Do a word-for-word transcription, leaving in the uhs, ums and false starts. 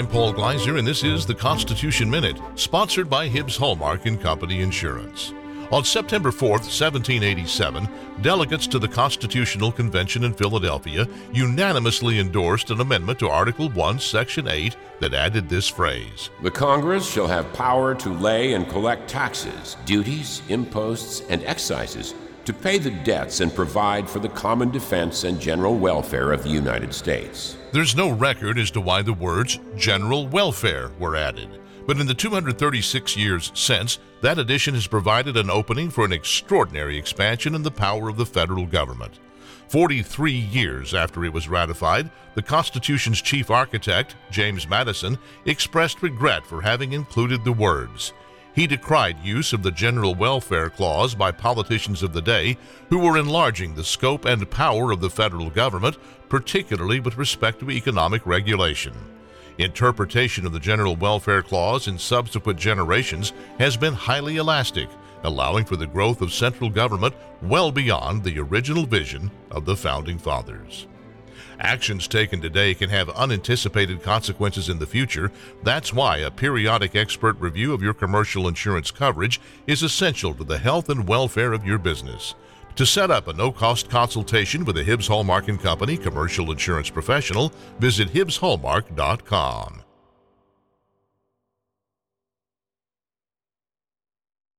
I'm Paul Gleiser, and this is the Constitution Minute, sponsored by Hibbs Hallmark and Company Insurance. On September fourth, seventeen eighty-seven, delegates to the Constitutional Convention in Philadelphia unanimously endorsed an amendment to Article one, Section eight that added this phrase: "The Congress shall have power to lay and collect taxes, duties, imposts, and excises, to pay the debts and provide for the common defense and general welfare of the United States." There's no record as to why the words general welfare were added, but in the two hundred thirty-six years since, that addition has provided an opening for an extraordinary expansion in the power of the federal government. forty-three years after it was ratified, the Constitution's chief architect, James Madison, expressed regret for having included the words. He decried use of the General Welfare Clause by politicians of the day who were enlarging the scope and power of the federal government, particularly with respect to economic regulation. Interpretation of the General Welfare Clause in subsequent generations has been highly elastic, allowing for the growth of central government well beyond the original vision of the Founding Fathers. Actions taken today can have unanticipated consequences in the future. That's why a periodic expert review of your commercial insurance coverage is essential to the health and welfare of your business. To set up a no-cost consultation with a Hibbs Hallmark and Company commercial insurance professional, visit Hibbs Hallmark dot com.